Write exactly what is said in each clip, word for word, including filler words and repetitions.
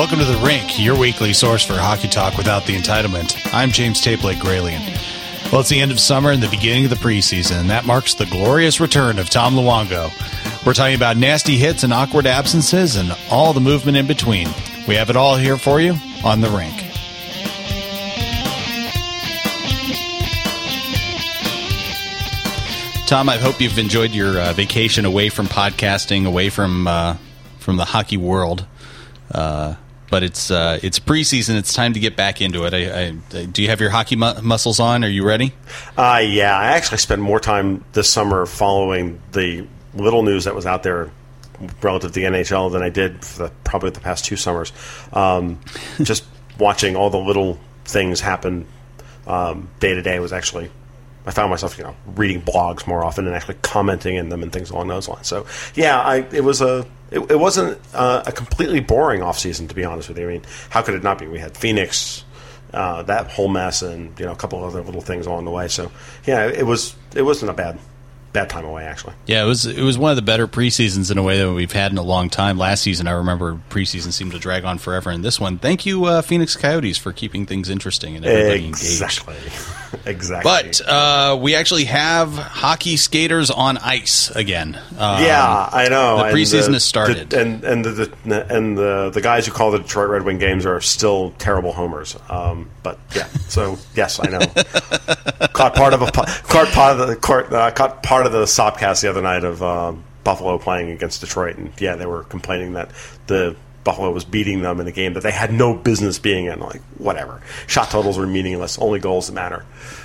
welcome to The Rink, your weekly source for hockey talk without the entitlement. I'm James Taplake Gralian. Well, it's the end of summer and the beginning of the preseason, and that marks the glorious return of Tom Luongo. We're talking about nasty hits and awkward absences and all the movement in between. We have it all here for you on The Rink. Tom, I hope you've enjoyed your uh, vacation away from podcasting, away from uh, from the hockey world. Uh, but it's uh, it's preseason. It's time to get back into it. I, I, do you have your hockey mu- muscles on? Are you ready? Uh, yeah, I actually spent more time this summer following the little news that was out there relative to the N H L than I did for the, probably the past two summers. Um, just watching all the little things happen um, day to day was actually, I found myself, you know, reading blogs more often and actually commenting in them and things along those lines. So, yeah, I, it was a it, it wasn't uh, a completely boring offseason, to be honest with you. I mean, how could it not be? We had Phoenix, uh, that whole mess, and you know, a couple of other little things along the way. So, yeah, it was it wasn't a bad. Bad time away, actually. Yeah, it was it was one of the better preseasons in a way that we've had in a long time. Last season, I remember preseason seemed to drag on forever. And this one, thank you, uh, Phoenix Coyotes, for keeping things interesting and everybody exactly. engaged. Exactly. But uh, we actually have hockey skaters on ice again. Um, yeah, I know. The preseason the, has started, the, and and the, the and the the guys who call the Detroit Red Wing games are still terrible homers. Um, but yeah, so yes, I know. caught part of a caught part of the caught, uh, caught part of the Sopcast the other night of uh, Buffalo playing against Detroit, and yeah, they were complaining that the Buffalo was beating them in a game that they had no business being in. Like, whatever. Shot totals were meaningless. Only goals that matter.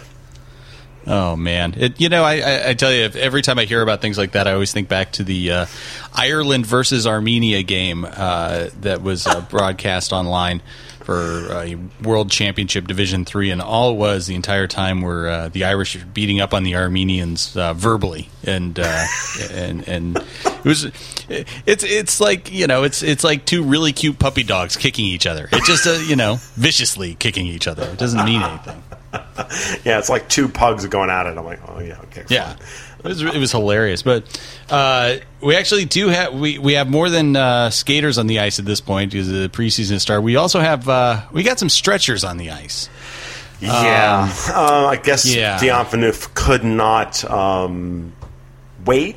Oh, man. It, you know, I, I, I tell you, if, every time I hear about things like that, I always think back to the uh, Ireland versus Armenia game uh, that was uh, broadcast online for uh, World Championship Division three, and all it was the entire time were uh, the Irish beating up on the Armenians uh, verbally, and uh, and and it was it's it's like you know it's it's like two really cute puppy dogs kicking each other. It just uh, you know viciously kicking each other. It doesn't mean anything. Yeah, it's like two pugs going at it. I'm like, oh yeah, okay. Yeah. It was, it was hilarious, but uh, we actually do have we, we have more than uh, skaters on the ice at this point because the preseason started. We also have uh, we got some stretchers on the ice. Yeah, um, uh, I guess yeah. Dion Phaneuf could not um, wait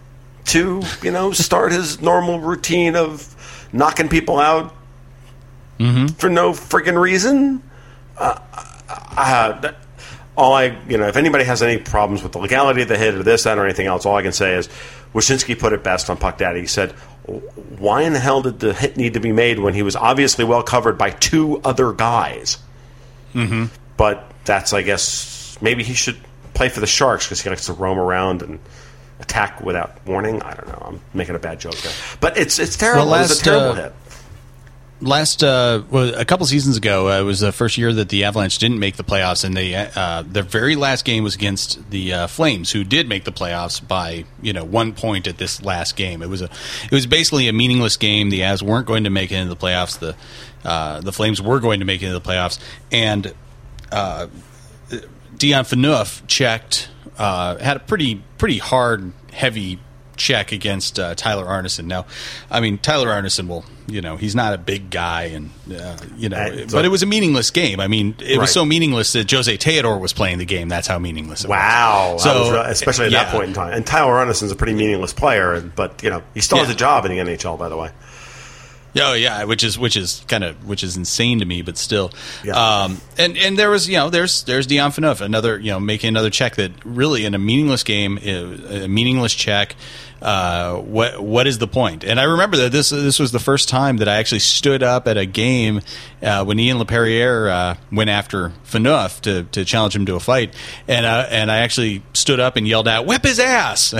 to you know start his normal routine of knocking people out mm-hmm. for no friggin' reason. Uh, uh, All I, you know, if anybody has any problems with the legality of the hit or this, that, or anything else, all I can say is Wyshynski put it best on Puck Daddy. He said, why in the hell did the hit need to be made when he was obviously well covered by two other guys? Mm-hmm. But that's, I guess, maybe he should play for the Sharks because he likes to roam around and attack without warning. I don't know. I'm making a bad joke there. But it's it's terrible. Well, last, it was a terrible uh, hit. Last, uh, well, a couple seasons ago, uh, it was the first year that the Avalanche didn't make the playoffs, and they uh, their very last game was against the uh, Flames, who did make the playoffs by you know one point at this last game. It was a it was basically a meaningless game. The Avs weren't going to make it into the playoffs. The uh, the Flames were going to make it into the playoffs, and uh, Dion Phaneuf checked uh, had a pretty pretty hard, heavy check against uh, Tyler Arneson. Now, I mean, Tyler Arneson will, you know, he's not a big guy, and uh, you know, uh, so, but it was a meaningless game. I mean, it right. was so meaningless that Jose Teodor was playing the game. That's how meaningless it wow. was. Wow. So, really, especially at yeah. that point in time. And Tyler Arneson's a pretty meaningless player, but you know, he still yeah. has a job in the N H L, by the way. Oh yeah, which is which is kind of which is insane to me, but still. Yeah. Um, and and there was you know there's there's Dion Phaneuf, another you know making another check that really in a meaningless game, a meaningless check. Uh, what what is the point? And I remember that this this was the first time that I actually stood up at a game uh, when Ian LaPerriere uh, went after Phaneuf to, to challenge him to a fight, and uh, and I actually stood up and yelled out, "Whip his ass!"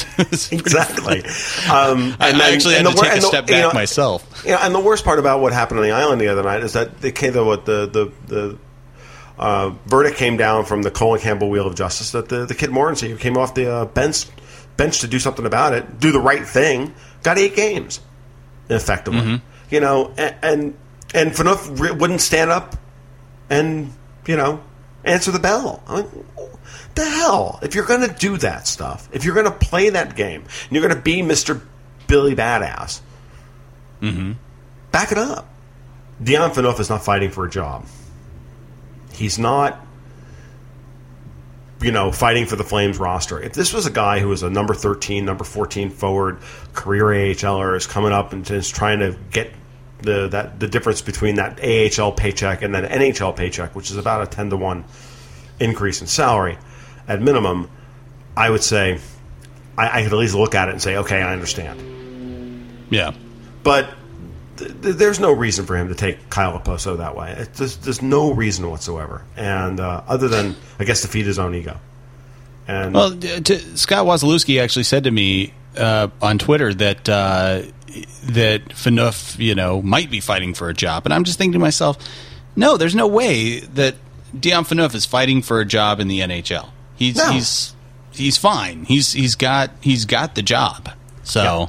Exactly. Um, I, and I then, actually had and to the, take a the, step back you know, myself. Yeah, and the worst part about what happened on the island the other night is that they came to what the the the. Uh, verdict came down from the Colin Campbell Wheel of Justice that the, the kid Morrissey, who came off the uh, bench bench to do something about it, do the right thing, got eight games, effectively. Mm-hmm. You know, and and, and Phaneuf re- wouldn't stand up and, you know, answer the bell. I mean, the hell? If you're going to do that stuff, if you're going to play that game, and you're going to be Mister Billy Badass, mm-hmm. back it up. Dion Phaneuf is not fighting for a job. He's not, you know, fighting for the Flames roster. If this was a guy who was a number thirteen, number fourteen forward, career A H L er, is coming up and is trying to get the that the difference between that A H L paycheck and that N H L paycheck, which is about a ten to one increase in salary at minimum, I would say I, I could at least look at it and say, okay, I understand. Yeah. But th- th- there's no reason for him to take Kyle Okposo that way. It, there's, there's no reason whatsoever. And uh, other than, I guess, to feed his own ego. And well, to, Scott Wasilewski actually said to me uh, on Twitter that uh, that Phaneuf, you know, might be fighting for a job. And I'm just thinking to myself, no, there's no way that Dion Phaneuf is fighting for a job in the N H L. He's no. he's he's fine. He's he's got he's got the job. So yeah.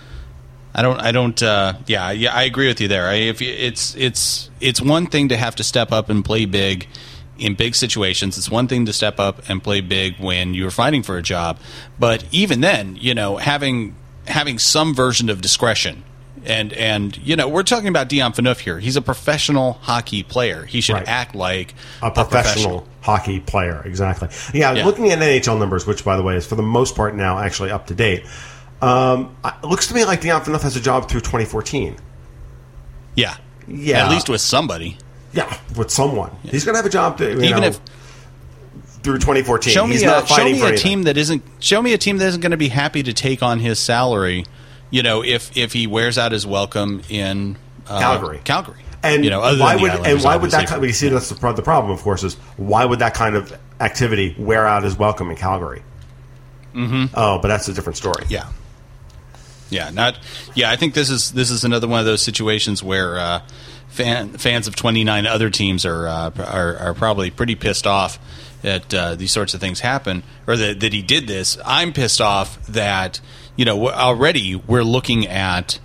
I don't I don't uh, yeah yeah I agree with you there. I, if you, it's it's it's one thing to have to step up and play big in big situations. It's one thing to step up and play big when you're fighting for a job. But even then, you know, having having some version of discretion. And, and you know, we're talking about Dion Phaneuf here. He's a professional hockey player. He should right. act like a professional, a professional hockey player. Exactly. Yeah, yeah, looking at N H L numbers, which, by the way, is for the most part now actually up to date, um, it looks to me like Dion Phaneuf has a job through twenty fourteen. Yeah. Yeah. At least with somebody. Yeah, with someone. Yeah. He's going to have a job to, you Even know, if through twenty fourteen. Show me, He's a, not show fighting me for a anything. team that isn't. Show me a team that isn't going to be happy to take on his salary. You know, if if he wears out his welcome in uh, Calgary, Calgary, and you know, other why than would the and why would that for, kind, we see that's the, the problem, of course, is why would that kind of activity wear out his welcome in Calgary? Mm-hmm. Oh, but that's a different story. Yeah, yeah, not yeah. I think this is this is another one of those situations where uh, fan, fans of twenty-nine other teams are uh, are, are probably pretty pissed off that uh, these sorts of things happen, or that, that he did this. I'm pissed off that. You know, already we're looking at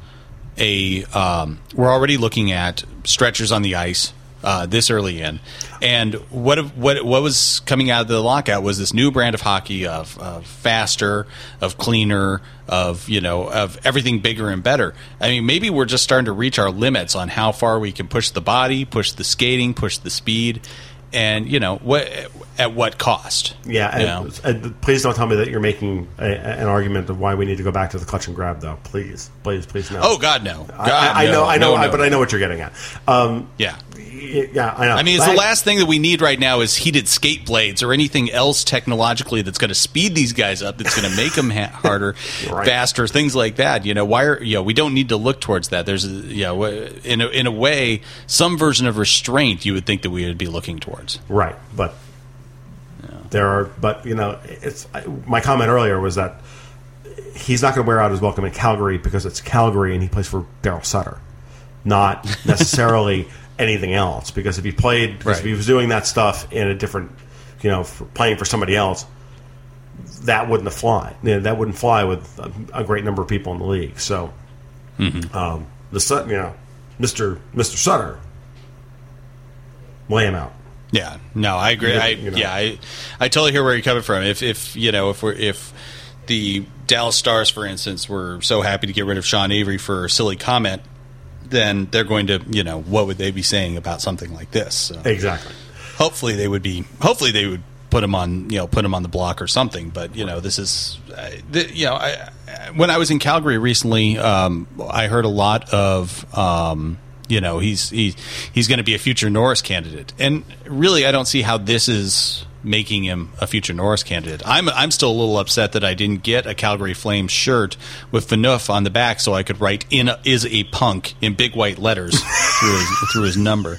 a um, we're already looking at stretchers on the ice uh, this early in, and what what what was coming out of the lockout was this new brand of hockey of, of faster, of cleaner, of you know of everything bigger and better. I mean, maybe we're just starting to reach our limits on how far we can push the body, push the skating, push the speed. And, you know, what at what cost? Yeah, and, you know? and please don't tell me that you're making a, an argument of why we need to go back to the clutch and grab, though. Please, please, please, no. Oh, God, no. God, I, I no, know, I know, no, I, no. but I know what you're getting at. Um, yeah. Yeah, I know. I mean, it's I, the last thing that we need right now is heated skate blades or anything else technologically that's going to speed these guys up, that's going to make them ha- harder, right. faster, things like that. You know, why are you know, we don't need to look towards that. There's, a, you know, in a, in a way, some version of restraint you would think that we would be looking towards. Right, but yeah. there are, but you know, it's I, my comment earlier was that he's not going to wear out his welcome in Calgary because it's Calgary and he plays for Daryl Sutter, not necessarily. Anything else, because if he played, because right. if he was doing that stuff in a different, you know, for playing for somebody else, that wouldn't have fly. You know, that wouldn't fly with a, a great number of people in the league. So, mm-hmm. um, the you know, Mister Mister Sutter, lay him out. Yeah, no, I agree. You know, I you know. yeah, I I totally hear where you're coming from. If if you know if we're if the Dallas Stars, for instance, were so happy to get rid of Sean Avery for a silly comment, then they're going to, you know, what would they be saying about something like this? So exactly. Hopefully they would be. Hopefully they would put him on, you know, put him on the block or something. But you know, this is, uh, the, you know, I, when I was in Calgary recently, um, I heard a lot of, um, you know, he's he, he's going to be a future Norris candidate, and really, I don't see how this is making him a future Norris candidate. I'm I'm still a little upset that I didn't get a Calgary Flames shirt with Phaneuf on the back so I could write "in a, is a punk" in big white letters through his, through his number.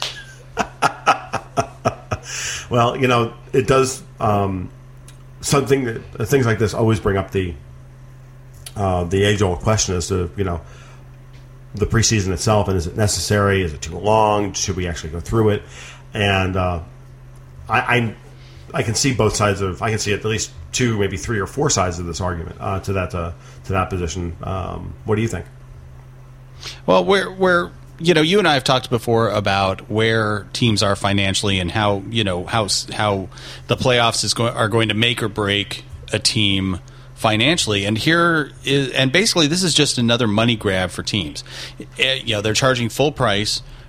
Well, you know, it does um, something that things like this always bring up the uh, the age-old question as to, you know, the preseason itself, and is it necessary? Is it too long? Should we actually go through it? And uh, I. I I can see both sides of. I can see at least two, maybe three or four sides of this argument uh, to that uh, to that position. Um, what do you think? Well, we're we're you know, you and I have talked before about where teams are financially and how you know how how the playoffs is going are going to make or break a team financially. And here is and basically this is just another money grab for teams. It, you know, they're charging full price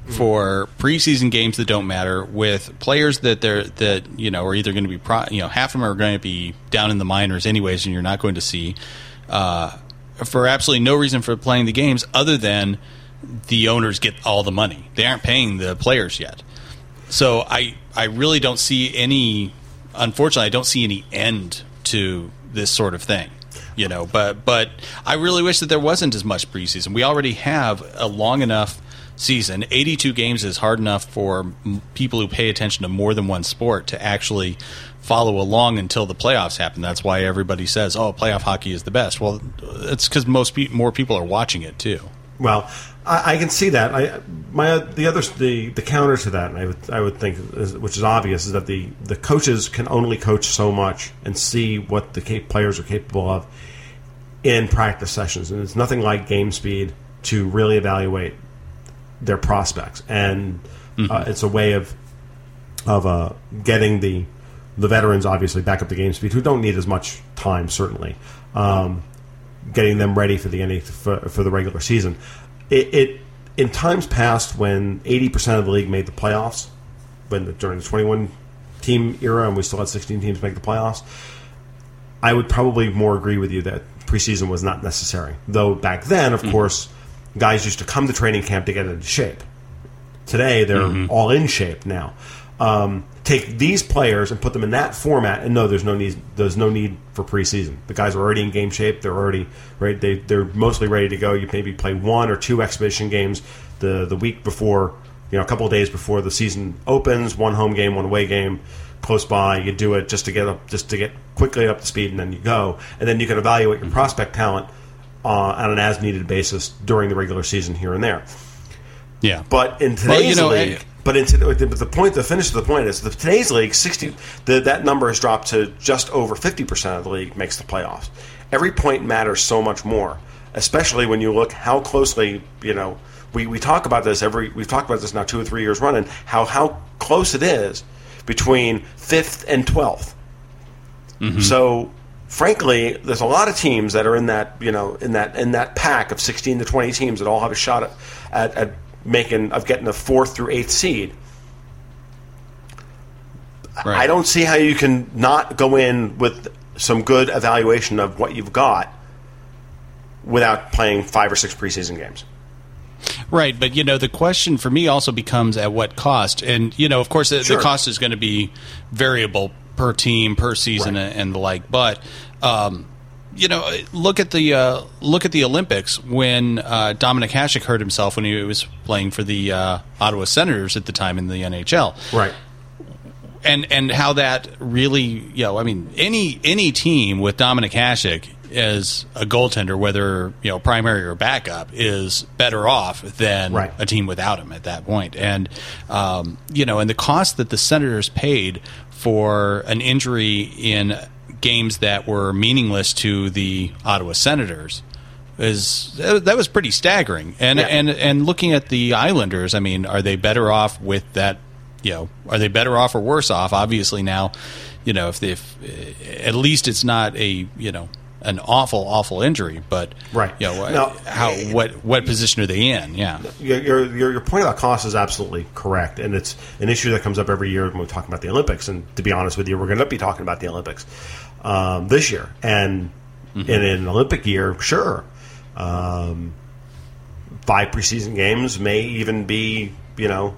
for preseason games that don't matter, with players that they're that you know are either going to be pro, you know half of them are going to be down in the minors anyways, and you're not going to see uh, for absolutely no reason for playing the games other than the owners get all the money. They aren't paying the players yet, so I I really don't see any. Unfortunately, I don't see any end to this sort of thing. You know, but but I really wish that there wasn't as much preseason. We already have a long enough season. eighty-two games is hard enough for m- people who pay attention to more than one sport to actually follow along until the playoffs happen. That's why everybody says, "Oh, playoff hockey is the best." Well, it's because most pe- more people are watching it too. Well, I, I can see that. I my the other the, the counter to that, and I would I would think, is, which is obvious, is that the, the coaches can only coach so much and see what the cap- players are capable of in practice sessions, and it's nothing like game speed to really evaluate their prospects. And mm-hmm. uh, it's a way of of uh, getting the the veterans obviously back up to game speed, who don't need as much time certainly. Um, getting them ready for the N H L, for, for the regular season. It, it in times past, when eighty percent of the league made the playoffs, when the, during the twenty-one team era, and we still had sixteen teams make the playoffs, I would probably more agree with you that preseason was not necessary. Though back then, of mm-hmm. course, guys used to come to training camp to get into shape. Today, they're mm-hmm. all in shape now. Um, take these players and put them in that format, and no, there's no need. There's no need for preseason. The guys are already in game shape. They're already right. They they're mostly ready to go. You maybe play one or two exhibition games the the week before, you know, a couple of days before the season opens. One home game, one away game, close by. You do it just to get up, just to get quickly up to speed, and then you go. And then you can evaluate your prospect talent uh, on an as needed basis during the regular season here and there. Yeah, but in today's well, you know, league. I, But into the, the point, the finish of the point is, the today's league, sixty, the, that number has dropped to just over fifty percent of the league makes the playoffs. Every point matters so much more, especially when you look how closely, you know, we, we talk about this every, we've talked about this now two or three years running, how, how close it is between fifth and twelfth. Mm-hmm. So, frankly, there's a lot of teams that are in that, you know, in that, in that pack of sixteen to twenty teams that all have a shot at, at, at making of getting the fourth through eighth seed. Right. I don't see how you can not go in with some good evaluation of what you've got without playing five or six preseason games. Right, but you know the question for me also becomes at what cost, and you know of course the, sure. the cost is going to be variable per team, per season, right. and the like. But um, you know, look at the uh, look at the Olympics when uh, Dominik Hasek hurt himself when he was playing for the uh, Ottawa Senators at the time in the N H L. Right. And and how that really, you know, I mean, any any team with Dominik Hasek as a goaltender, whether you know primary or backup, is better off than right. a team without him at that point. And um, you know, and the cost that the Senators paid for an injury in games that were meaningless to the Ottawa Senators is that was pretty staggering. And yeah. and and looking at the Islanders, I mean, are they better off with that? You know, are they better off or worse off? Obviously now, you know, if, they, if at least it's not a you know an awful awful injury, but right, you know, now, how what what position are they in? Yeah, your, your your point about cost is absolutely correct, and it's an issue that comes up every year when we're talking about the Olympics. And to be honest with you, we're going to be talking about the Olympics um, this year, and mm-hmm. in, in an Olympic year, sure, um, five preseason games may even be you know.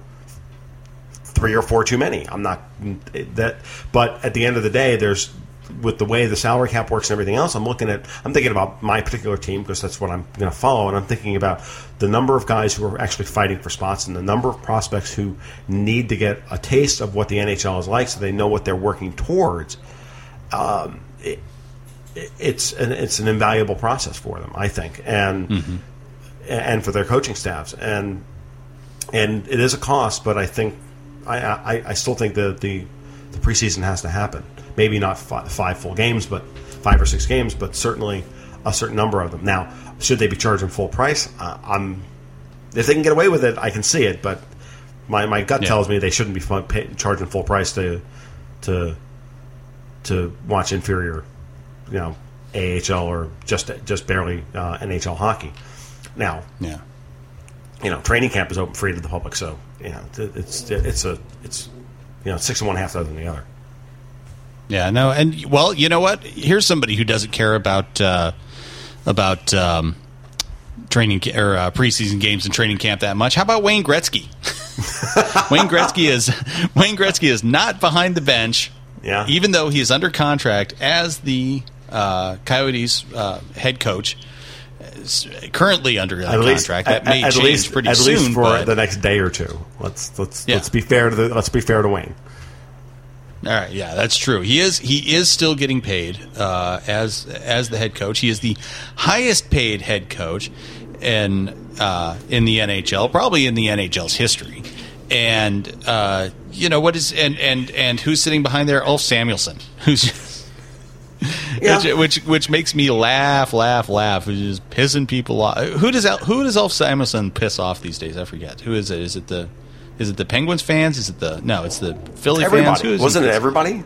three or four too many. I'm not that, but at the end of the day, there's with the way the salary cap works and everything else. I'm looking at, I'm thinking about my particular team because that's what I'm going to follow, and I'm thinking about the number of guys who are actually fighting for spots and the number of prospects who need to get a taste of what the N H L is like, so they know what they're working towards. Um, it, it's an it's an invaluable process for them, I think, and mm-hmm. and for their coaching staffs, and and it is a cost, but I think. I, I, I still think that the, the preseason has to happen. Maybe not five, five full games, but five or six games, but certainly a certain number of them. Now, should they be charging full price? Uh, I'm, if they can get away with it, I can see it. But my, my gut yeah. tells me they shouldn't be fun, pay, charging full price to to to watch inferior, you know, A H L or just just barely uh, N H L hockey. Now, yeah. you know, training camp is open free to the public, so you know, it's it's a it's you know six and one half dozen than the other. Yeah, no, and well, you know what? Here's somebody who doesn't care about uh, about um, training ca- or uh, preseason games and training camp that much. How about Wayne Gretzky? Wayne Gretzky is Wayne Gretzky is not behind the bench, yeah. even though he is under contract as the uh, Coyotes uh, head coach. Currently under that contract, that may at change least, pretty at soon. At least for but, the next day or two. Let's let's yeah. let's be fair to the, let's be fair to Wayne. All right, yeah, that's true. He is he is still getting paid uh, as as the head coach. He is the highest paid head coach in uh, in the N H L, probably in the N H L's history. And uh, you know what is and, and and who's sitting behind there? Ulf Samuelsson, who's yeah. which, which which makes me laugh, laugh, laugh. Which is pissing people off. Who does who does Ulf Samuelsson piss off these days? I forget. Who is it? Is it the Is it the Penguins fans? Is it the no? It's the Philly everybody. fans. Who is Wasn't he? it everybody?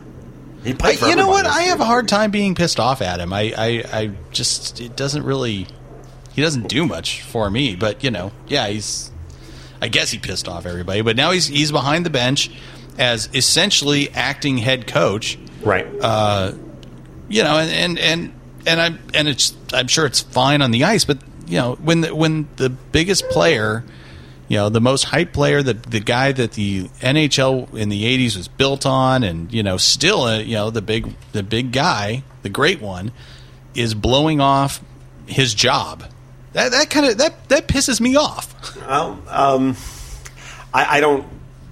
He played for I, you know what? everybody. I have a hard time being pissed off at him. I, I, I just it doesn't really. He doesn't do much for me. But you know, yeah, he's. I guess he pissed off everybody. But now he's he's behind the bench as essentially acting head coach. Right. Uh, you know, and and and and I'm and it's I'm sure it's fine on the ice, but you know, when the, when the biggest player. You know, the most hyped player, the the guy that the N H L in the eighties was built on, and you know, still, uh, you know, the big the big guy, the great one, is blowing off his job. That that kind of that that pisses me off. Well, um, I, I don't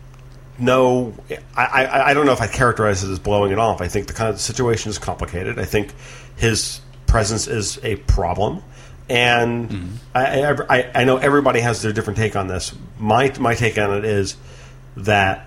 know. I, I I don't know if I characterize it as blowing it off. I think the kind of situation is complicated. I think his presence is a problem. And mm-hmm. I, I, I know everybody has their different take on this. My my take on it is that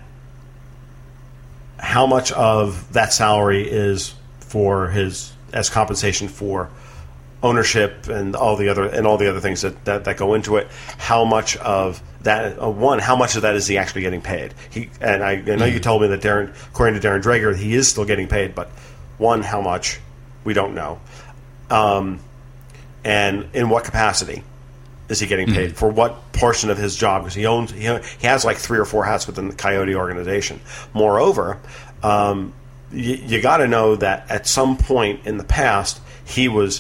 how much of that salary is for his as compensation for ownership and all the other and all the other things that, that, that go into it. How much of that uh, one? How much of that is he actually getting paid? He and I, I know mm-hmm. you told me that Darren, according to Darren Dreger, he is still getting paid. But one, how much? We don't know. Um, And in what capacity is he getting paid? Mm-hmm. For what portion of his job? Because he owns, he, he has like three or four hats within the Coyote organization. Moreover, um, you, you got to know that at some point in the past, he was,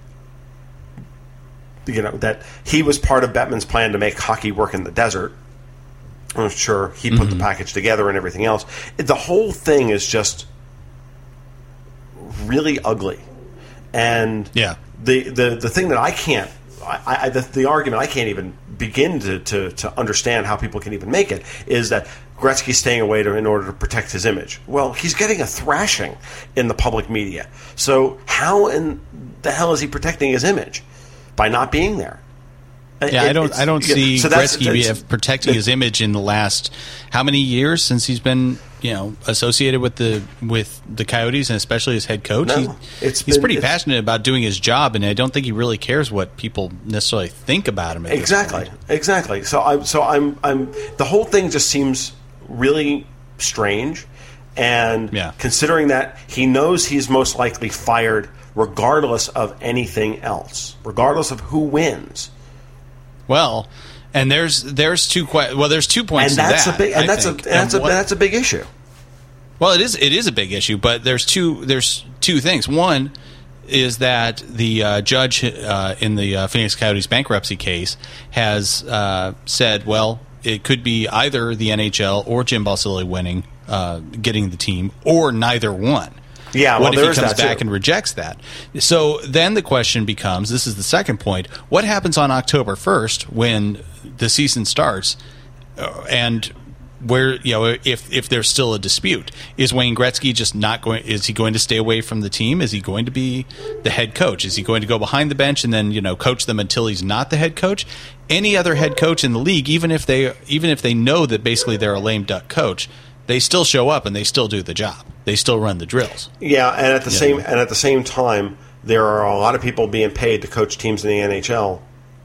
you know, that he was part of Bettman's plan to make hockey work in the desert. I'm sure he put mm-hmm. the package together and everything else. The whole thing is just really ugly. And yeah. The, the the thing that I can't, I, I, the, the argument I can't even begin to, to, to understand how people can even make it is that Gretzky's staying away to, in order to protect his image. Well, he's getting a thrashing in the public media. So how in the hell is he protecting his image? By not being there. Yeah, it, I don't. I don't see so Gretzky protecting his image in the last how many years since he's been, you know, associated with the with the Coyotes and especially as head coach. No, he, it's he's been, pretty it's, passionate about doing his job, and I don't think he really cares what people necessarily think about him. At exactly, this point. exactly. So I'm. So I'm. I'm. The whole thing just seems really strange, and yeah. considering that he knows he's most likely fired, regardless of anything else, regardless of who wins. Well, and there's there's two que- well there's two points and that's to that, a big and I that's think. a and that's and a what, that's a big issue. Well, it is it is a big issue, but there's two there's two things. One is that the uh, judge uh, in the uh, Phoenix Coyotes bankruptcy case has uh, said, well, it could be either the N H L or Jim Balsillie winning, uh, getting the team, or neither one. Yeah, well, what if he comes that back too. and rejects that? So then the question becomes, this is the second point, what happens on October first when the season starts uh, and where, you know, if if there's still a dispute? Is Wayne Gretzky just not going, is he going to stay away from the team? Is he going to be the head coach? Is he going to go behind the bench and then, you know, coach them until he's not the head coach? Any other head coach in the league, even if they even if they know that basically they're a lame duck coach, they still show up and they still do the job. They still run the drills. Yeah, and at the yeah. same and at the same time, there are a lot of people being paid to coach teams in the N H L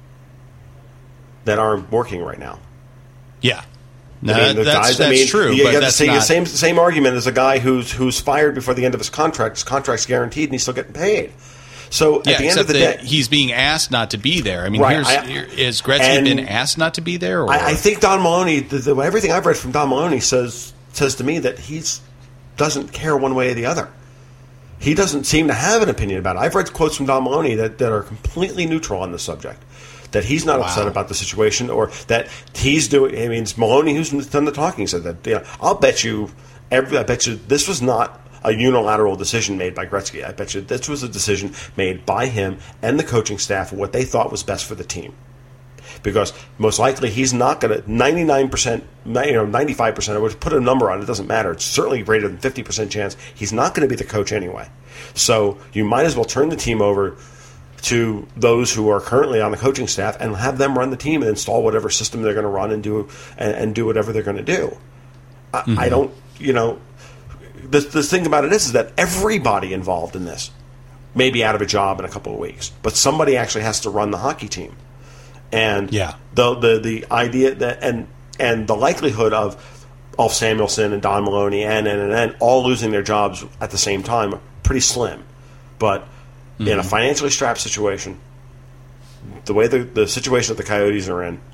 that aren't working right now. Yeah, no, I mean, the that's, guys, that's I mean, true. You but got that's the same, not... same same argument as a guy who's who's fired before the end of his contract. His contract's guaranteed, and he's still getting paid. So yeah, at the end of the that day, he's being asked not to be there. I mean, Right, here's, I- here, is Gretzky been asked not to be there? Or? I, I think Don Maloney, the, the, everything I've read from Don Maloney says says to me that he doesn't care one way or the other. He doesn't seem to have an opinion about it. I've read quotes from Don Maloney that, that are completely neutral on the subject. That he's not Wow. upset about the situation, or that he's doing. I mean, it's Maloney who's done the talking. He said that, you know, I'll bet you, every, I bet you, this was not a unilateral decision made by Gretzky. I bet you this was a decision made by him and the coaching staff of what they thought was best for the team. Because most likely he's not going to ninety-nine percent, you know, ninety-five percent. I would put a number on it. It doesn't matter. It's certainly greater than fifty percent chance he's not going to be the coach anyway. So you might as well turn the team over to those who are currently on the coaching staff and have them run the team and install whatever system they're going to run and do and, and do whatever they're going to do. I, mm-hmm. I don't, you know, the, the thing about it is, is that everybody involved in this may be out of a job in a couple of weeks, but somebody actually has to run the hockey team. And yeah. the the the idea that and and the likelihood of Ulf Samuelsson and Don Maloney and and and, and all losing their jobs at the same time are pretty slim. But mm-hmm. in a financially strapped situation, the way the, the situation that the Coyotes are in,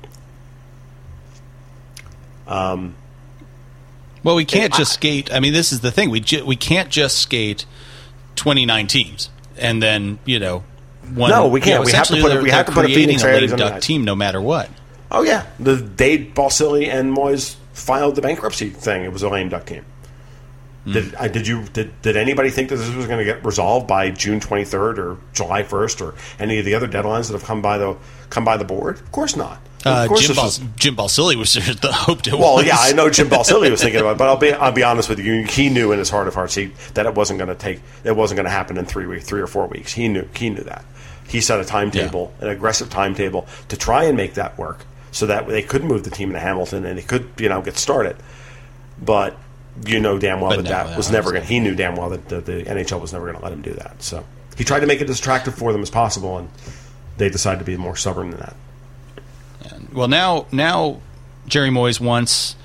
um, well, we can't just I, skate. I mean, this is the thing. We ju- we can't just skate twenty-nine teams and then you know. One, no, we can't. You know, we have to put. A, we have to put a Phoenix Coyotes a lame duck team, no matter what. Oh yeah, the day Balsillie and Moyes filed the bankruptcy thing, it was a lame duck team. Mm. Did I, did you did, did anybody think that this was going to get resolved by June twenty-third or July first or any of the other deadlines that have come by the come by the board? Of course not. Uh, of course Jim, Bal- was, Jim Balsillie was the hoped it well, was. yeah, I know Jim Balsillie was thinking about it, but I'll be I'll be honest with you. He knew in his heart of hearts he, that it wasn't going to take it wasn't going to happen in three weeks, three or four weeks. He knew he knew that. He set a timetable, yeah. an aggressive timetable, to try and make that work, so that they could move the team into Hamilton and it could, you know, get started. But you know damn well but that no, that was never going. He knew damn well that the, the N H L was never going to let him do that. So he tried to make it as attractive for them as possible, and they decided to be more stubborn than that. And, well, now now Jerry Moyes wants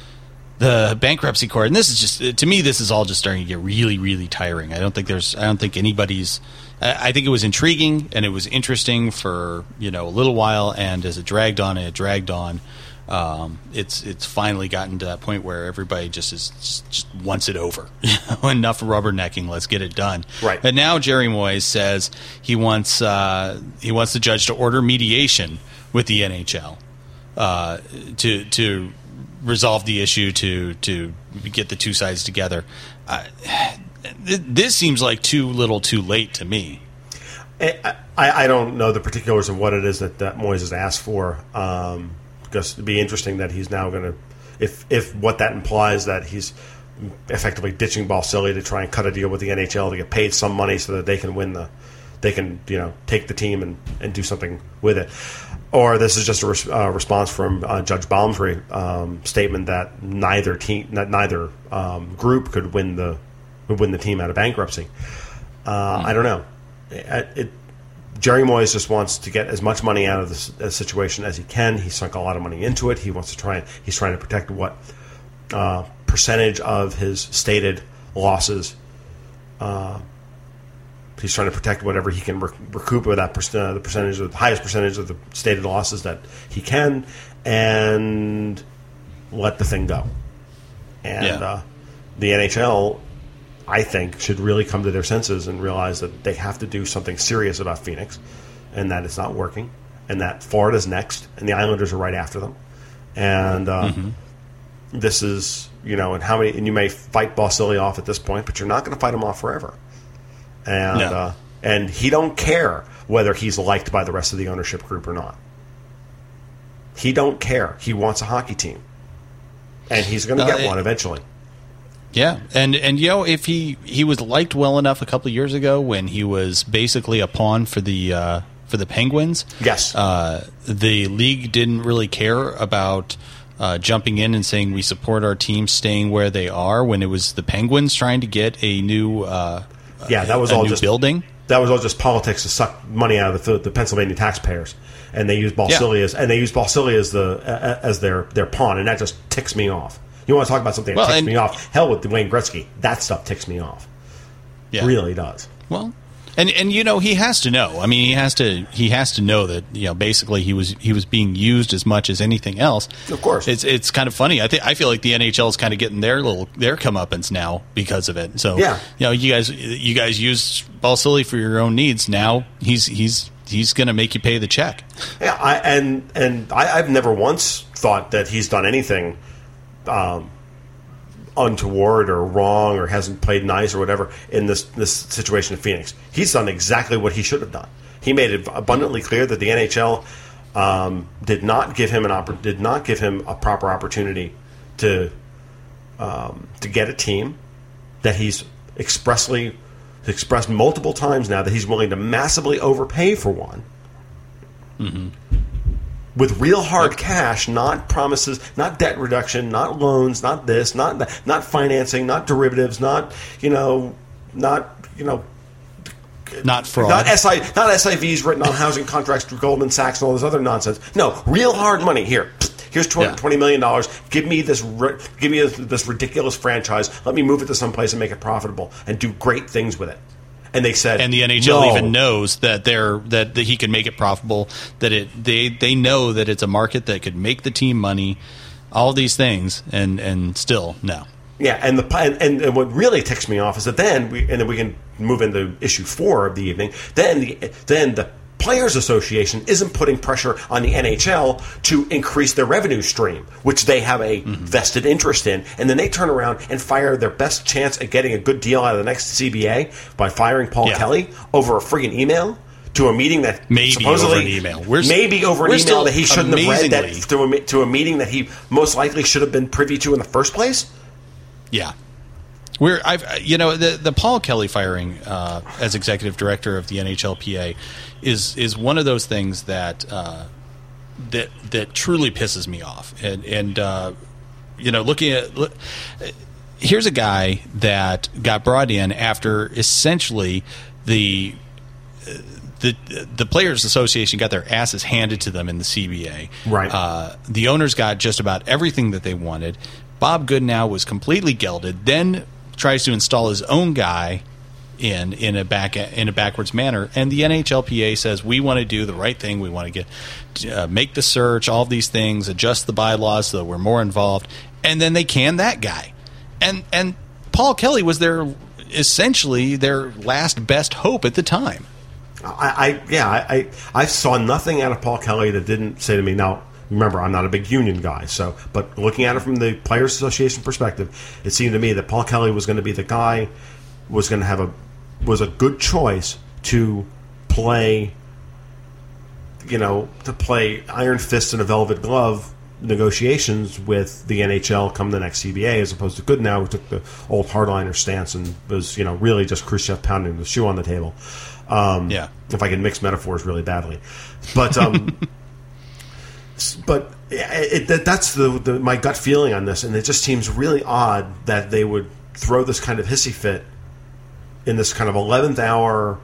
the bankruptcy court, and this is just to me, this is all just starting to get really, really tiring. I don't think there's, I don't think anybody's. I think it was intriguing and it was interesting for you know a little while, and as it dragged on and it dragged on, um, it's it's finally gotten to that point where everybody just is just, just wants it over. Enough rubbernecking, let's get it done. Right. But now Jerry Moyes says he wants uh, he wants the judge to order mediation with the N H L uh, to to resolve the issue, to to get the two sides together. Uh, This seems like too little, too late to me. I, I don't know the particulars of what it is that, that Moyes has asked for. Um, because it'd be interesting that he's now going to, if if what that implies that he's effectively ditching Balsillie to try and cut a deal with the N H L to get paid some money so that they can win the, they can you know take the team and, and do something with it, or this is just a res, uh, response from uh, Judge Balmsbury um, statement that neither team, neither um, group could win the. would win the team out of bankruptcy. Uh, mm. I don't know. It, it, Jerry Moyes just wants to get as much money out of this, this situation as he can. He sunk a lot of money into it. He wants to try. He's trying to protect what uh, percentage of his stated losses. Uh, he's trying to protect whatever he can rec- recoup of that per- uh, the percentage, of the highest percentage of the stated losses that he can, and let the thing go. And yeah. uh, the N H L, I think, should really come to their senses and realize that they have to do something serious about Phoenix, and that it's not working, and that Florida's next, and the Islanders are right after them. And uh, mm-hmm. this is, you know, and how many, and you may fight Balsillie off at this point, but you're not going to fight him off forever. And no. uh, and he don't care whether he's liked by the rest of the ownership group or not. He don't care. He wants a hockey team, and he's going to uh, get one eventually. Yeah, and and you know, if he, he was liked well enough a couple of years ago when he was basically a pawn for the uh, for the Penguins. Yes, uh, the league didn't really care about uh, jumping in and saying we support our team staying where they are when it was the Penguins trying to get a new uh, yeah that was a all new just building. That was all just politics to suck money out of the, the Pennsylvania taxpayers, and they used Balsillie yeah. as and they used Balsillie as the uh, as their their pawn, and that just ticks me off. You want to talk about something that well, ticks and, me off? Hell with Wayne Gretzky. That stuff ticks me off. Yeah. Really does. Well, And and you know he has to know. I mean he has to he has to know that you know basically he was he was being used as much as anything else. Of course, it's it's kind of funny. I think I feel like the N H L is kind of getting their little their comeuppance now because of it. So yeah. you know you guys you guys use Balsillie for your own needs. Now he's he's he's going to make you pay the check. Yeah, I, and and I, I've never once thought that he's done anything Um, untoward or wrong or hasn't played nice or whatever in this this situation in Phoenix. He's done exactly what he should have done. He made it abundantly clear that the N H L um, did not give him an oppor- did not give him a proper opportunity to um, to get a team that he's expressly expressed multiple times now that he's willing to massively overpay for one. Mm-hmm. With real hard cash, not promises, not debt reduction, not loans, not this, not that, not financing, not derivatives, not you know, not you know, not fraud, not S I, not S I Vs written on housing contracts through Goldman Sachs and all this other nonsense. No, real hard money here. Here's twenty million dollars. Give me this. Give me this ridiculous franchise. Let me move it to someplace and make it profitable and do great things with it. And they said, and the N H L no. even knows that they're that, that he can make it profitable. That it they they know that it's a market that could make the team money. All these things, and and still no. Yeah, and the and, and what really ticks me off is that then we and then we can move into issue four of the evening. Then the then the Players Association isn't putting pressure on the N H L to increase their revenue stream, which they have a mm-hmm. vested interest in, and then they turn around and fire their best chance at getting a good deal out of the next C B A by firing Paul yeah. Kelly over a friggin' email to a meeting that maybe supposedly over an email, we're, maybe over an email that he shouldn't amazingly, have read, that to a, to a meeting that he most likely should have been privy to in the first place. Yeah. We're, I've, you know, the the Paul Kelly firing uh, as executive director of the N H L P A is is one of those things that uh, that that truly pisses me off. And and uh, you know, looking at look, here's a guy that got brought in after essentially the the the Players Association got their asses handed to them in the C B A. Right. Uh, the owners got just about everything that they wanted. Bob Goodenow was completely gelded. Then tries to install his own guy in in a back in a backwards manner, and the N H L P A says we want to do the right thing. We want to get uh, make the search, all of these things, adjust the bylaws so that we're more involved, and then they can that guy, and and Paul Kelly was their essentially their last best hope at the time. I, I yeah I, I I saw nothing out of Paul Kelly that didn't say to me now. Remember, I'm not a big union guy, so but looking at it from the Players Association perspective, it seemed to me that Paul Kelly was going to be the guy, was going to have a was a good choice to play, you know, to play iron fist and a velvet glove negotiations with the N H L come the next C B A, as opposed to Goodenow, who took the old hardliner stance and was, you know, really just Khrushchev pounding the shoe on the table. Um, yeah, if I can mix metaphors really badly, but. Um, But it, it, that's the, the my gut feeling on this, and it just seems really odd that they would throw this kind of hissy fit in this kind of eleventh hour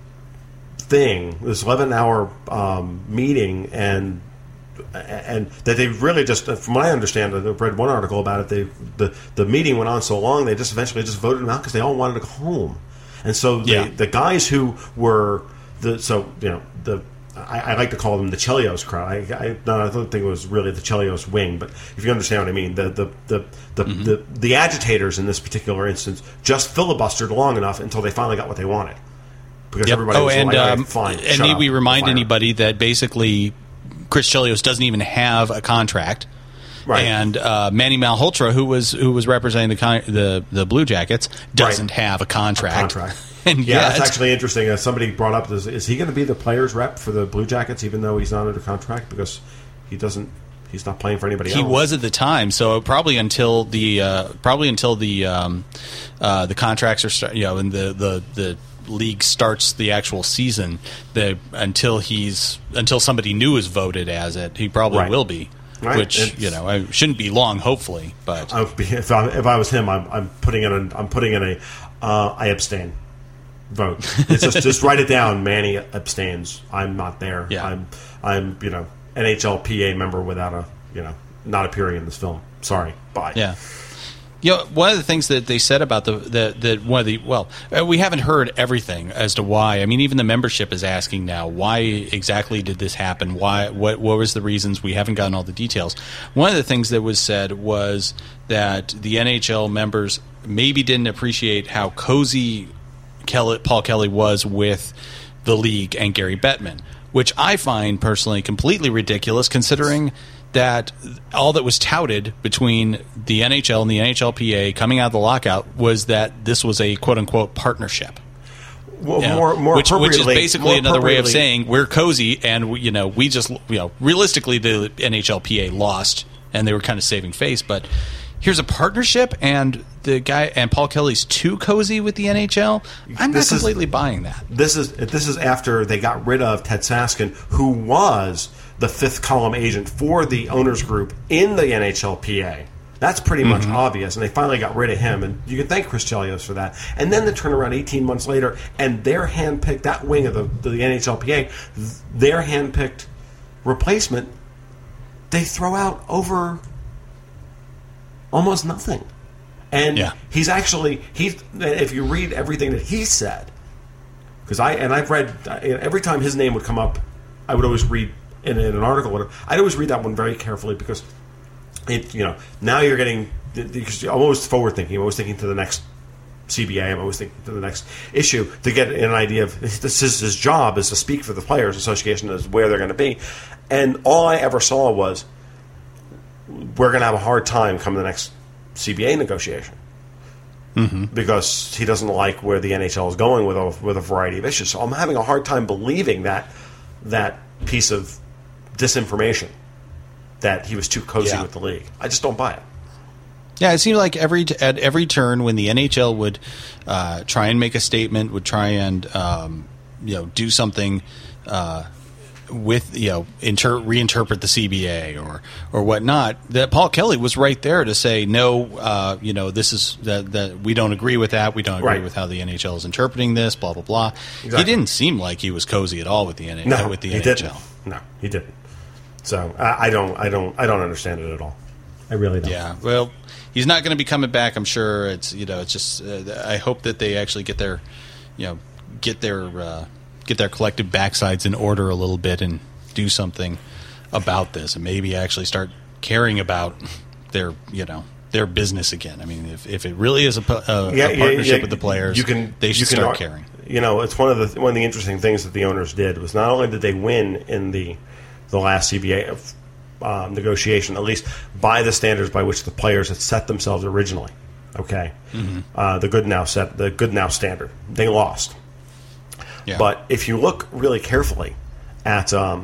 thing, this eleventh hour um, meeting, and and that they really just, from what I understand, I've read one article about it. They the the meeting went on so long they just eventually just voted them out because they all wanted to go home, and so the yeah. the guys who were the so you know the. I, I like to call them the Chelios crowd. I, I, no, I don't think it was really the Chelios wing, but if you understand what I mean, the the the the, mm-hmm. the, the agitators in this particular instance just filibustered long enough until they finally got what they wanted. Because yep. everybody oh, was and, like, um, right, fine, and need we remind anybody that basically Chris Chelios doesn't even have a contract. Right. And uh, Manny Malhotra, who was who was representing the con- the the Blue Jackets, doesn't right. have a contract. A contract. And yeah, yet, that's actually interesting. Uh, somebody brought up, is, is he going to be the players rep for the Blue Jackets, even though he's not under contract, because he doesn't, he's not playing for anybody he else. He was at the time, so probably until the uh, probably until the um, uh, the contracts are start, you know, and the, the the league starts the actual season. The until he's until somebody new is voted as it, he probably right. will be. Right. Which it's, you know, I shouldn't be long, hopefully. But if I, if I was him, I'm, I'm putting in a I'm putting in a uh, I abstain vote. It's just just write it down. Manny abstains. I'm not there. Yeah. I'm I'm you know N H L P A member without a you know not appearing in this film. Sorry. Bye. Yeah. You know, one of the things that they said about the the, the one of the well, uh, we haven't heard everything as to why. I mean, even the membership is asking now, why exactly did this happen? Why? What? What was the reasons? We haven't gotten all the details. One of the things that was said was that the N H L members maybe didn't appreciate how cozy Kelly, Paul Kelly was with the league and Gary Bettman, which I find personally completely ridiculous, considering that all that was touted between the N H L and the N H L P A coming out of the lockout was that this was a quote-unquote partnership. Well, you know, more, more which, which is basically another way of appropriately- saying we're cozy and we, you know we just you know realistically the N H L P A lost and they were kind of saving face, but here's a partnership and the guy and Paul Kelly's too cozy with the N H L. I'm This not is- completely buying that. This is this is after they got rid of Ted Saskin, who was the fifth column agent for the owners group in the N H L P A. That's pretty much Mm-hmm. obvious, and they finally got rid of him, and you can thank Chris Chelios for that. And then they turn around eighteen months later, and their hand-picked, that wing of the, the N H L P A, their hand-picked replacement, they throw out over almost nothing. And Yeah. he's actually, he's, if you read everything that he said, because I, and I've read, every time his name would come up, I would always read in, in an article, whatever, I'd always read that one very carefully because it, you know, now you're getting, because I'm always forward thinking, I'm always thinking to the next C B A, I'm always thinking to the next issue to get an idea of, this is his job is to speak for the Players Association as where they're going to be. And all I ever saw was, we're going to have a hard time come the next C B A negotiation. Mm-hmm. Because he doesn't like where the N H L is going with a, with a variety of issues. So I'm having a hard time believing that that piece of disinformation that he was too cozy Yeah. with the league. I just don't buy it. Yeah, it seemed like every at every turn when the N H L would uh, try and make a statement, would try and um, you know do something uh, with you know inter- reinterpret the C B A or or whatnot, that Paul Kelly was right there to say no. Uh, you know, this is that that we don't agree with that. We don't agree Right. with how the N H L is interpreting this. Blah blah blah. Exactly. He didn't seem like he was cozy at all with the N H L. No, with the he N H L. didn't. No, he didn't. So I, I don't, I don't, I don't understand it at all. I really don't. Yeah, well, he's not going to be coming back. I'm sure. It's you know, it's just. Uh, I hope that they actually get their, you know, get their uh, get their collective backsides in order a little bit and do something about this, and maybe actually start caring about their you know their business again. I mean, if if it really is a, a, Yeah, a yeah, partnership yeah, with the players, you can, they should you can start ar- caring. You know, it's one of the one of the interesting things that the owners did was not only did they win in the the last C B A um, negotiation, at least by the standards by which the players had set themselves originally. Okay, mm-hmm. uh, the good now set the good now standard. They lost, Yeah. but if you look really carefully at um,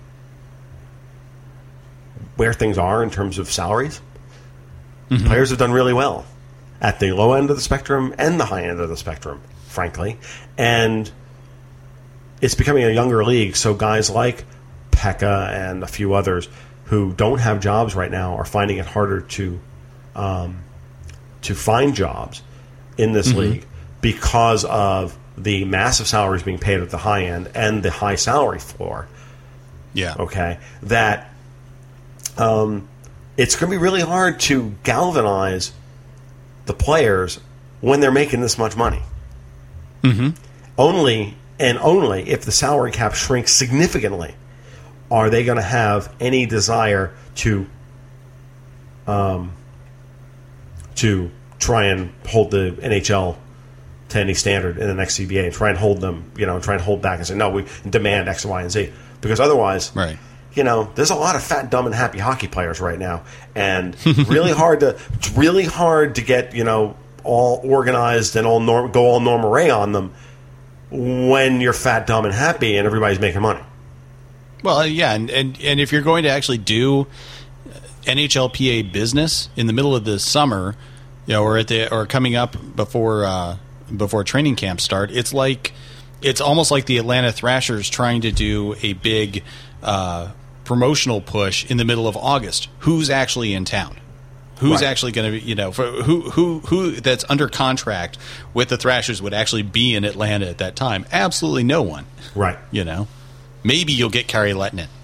where things are in terms of salaries, mm-hmm. players have done really well at the low end of the spectrum and the high end of the spectrum, frankly. And it's becoming a younger league, so guys like Pekka and a few others who don't have jobs right now are finding it harder to um, to find jobs in this mm-hmm. league because of the massive salaries being paid at the high end and the high salary floor. Yeah. Okay. That um, it's going to be really hard to galvanize the players when they're making this much money. Mm-hmm. Only and only if the salary cap shrinks significantly are they going to have any desire to um, to try and hold the N H L to any standard in the next C B A and try and hold them, you know, try and hold back and say, no, we demand X, Y, and Z. Because otherwise, right. you know, there's a lot of fat, dumb, and happy hockey players right now. And really hard to it's really hard to get, you know, all organized and all norm, go all Norma Ray on them when you're fat, dumb, and happy and everybody's making money. Well, uh, yeah, and, and and if you're going to actually do N H L P A business in the middle of the summer, you know, or at the or coming up before uh, before training camp start, it's like it's almost like the Atlanta Thrashers trying to do a big uh, promotional push in the middle of August. Who's actually in town? Who's right. actually going to, you know, for who who who that's under contract with the Thrashers would actually be in Atlanta at that time? Absolutely no one. Right. You know. Maybe you'll get Kari Lettinen.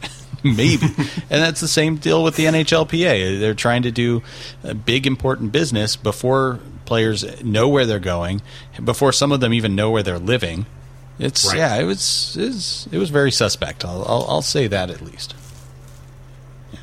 Maybe. And that's the same deal with the N H L P A. They're trying to do a big, important business before players know where they're going, before some of them even know where they're living. It's right. yeah, it was, it was it was very suspect. I'll I'll, I'll say that at least. Yeah.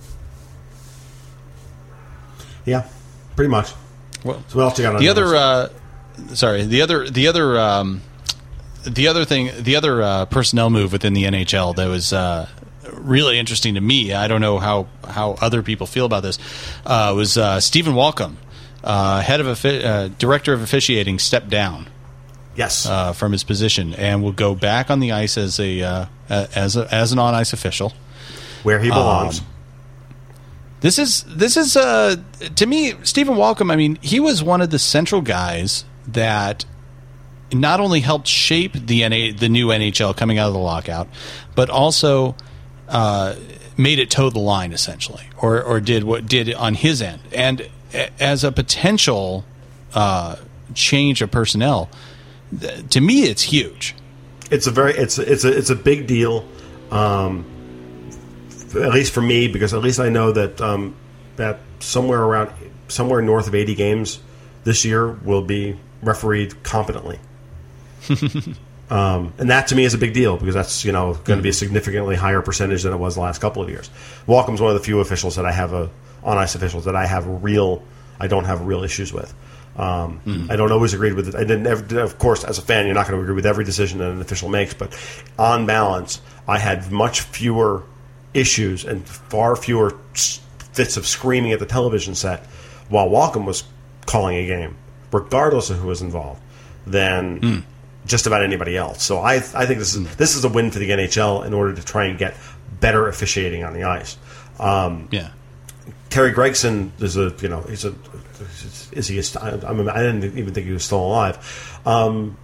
Yeah, pretty much. Well, so what else you got on the other? Uh, sorry, the other the other um, the other thing, the other uh, personnel move within the N H L that was uh, really interesting to me. I don't know how how other people feel about this. Uh, was uh, Stephen Walkom, uh, head of offi- uh, director of officiating, stepped down. Yes, uh, from his position, and will go back on the ice as a uh, as a, as an on ice official, where he belongs. Um, this is this is uh, to me, Stephen Walkom. I mean, he was one of the central guys that not only helped shape the N A, the new N H L coming out of the lockout, but also uh, made it toe the line essentially, or or did what did on his end, and as a potential uh, change of personnel. To me, it's huge. It's a very it's it's a it's a big deal, um, at least for me, because at least I know that um, that somewhere around somewhere north of eighty games this year will be refereed competently, um, and that to me is a big deal because that's you know going to be a significantly higher percentage than it was the last couple of years. Walkom's one of the few officials that I have a on ice officials that I have real I don't have real issues with. Um, mm. I don't always agree with it. I didn't ever, of course, as a fan, you're not going to agree with every decision that an official makes. But on balance, I had much fewer issues and far fewer fits of screaming at the television set while Walkom was calling a game, regardless of who was involved, than mm. just about anybody else. So I, I think this is mm. this is a win for the N H L in order to try and get better officiating on the ice. Um, yeah. Terry Gregson is a you know he's a is he a, I, mean, I didn't even think he was still alive. Um,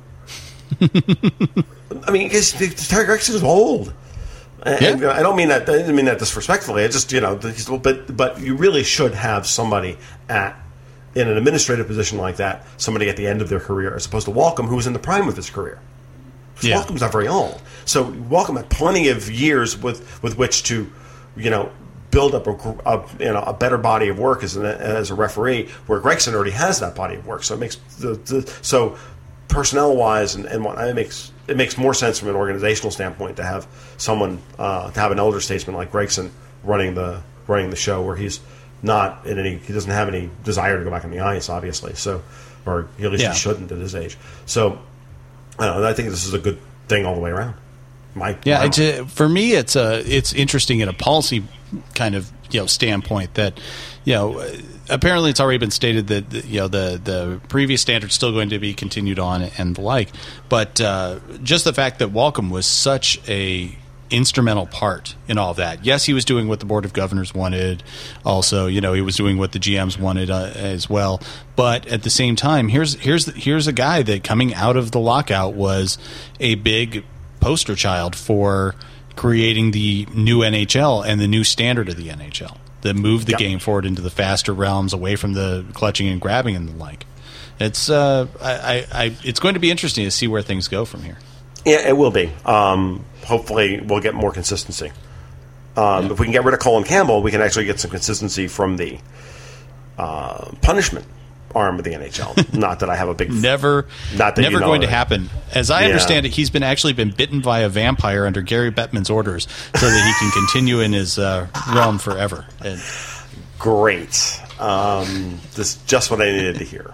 I mean, Terry Gregson is old. And yeah. I don't mean that. I didn't mean that disrespectfully. I just you know, he's, but but you really should have somebody at in an administrative position like that, somebody at the end of their career, as opposed to Walkom, who was in the prime of his career. Yeah. Walkom's not very old, so Walkom had plenty of years with with which to you know. build up a, a, you know, a better body of work as, an, as a referee, where Gregson already has that body of work. So it makes the, the so personnel wise and, and what it makes it makes more sense from an organizational standpoint to have someone uh, to have an elder statesman like Gregson running the running the show, where he's not in any he doesn't have any desire to go back on the ice, obviously. So or at least yeah. he shouldn't at his age. So I don't know, I think this is a good thing all the way around. My, yeah, my it's a, for me, it's a it's interesting in a policy kind of you know standpoint that you know apparently it's already been stated that you know the the previous standard's still going to be continued on and the like, but uh, just the fact that Walkom was such a instrumental part in all of that. Yes, he was doing what the Board of Governors wanted. Also, you know, he was doing what the G Ms wanted uh, as well. But at the same time, here's here's here's a guy that coming out of the lockout was a big poster child for creating the new N H L and the new standard of the N H L that moved the yep. game forward into the faster realms, away from the clutching and grabbing and the like. It's uh, I, I, it's going to be interesting to see where things go from here. Yeah, it will be. Um, hopefully, we'll get more consistency. Um, yeah. If we can get rid of Colin Campbell, we can actually get some consistency from the uh, punishment arm of the N H L. Not that I have a big never, not that never you know going that. to happen. As I yeah. understand it, he's been actually been bitten by a vampire under Gary Bettman's orders, so that he can continue in his uh, realm forever. And, Great. Um, this is just what I needed to hear.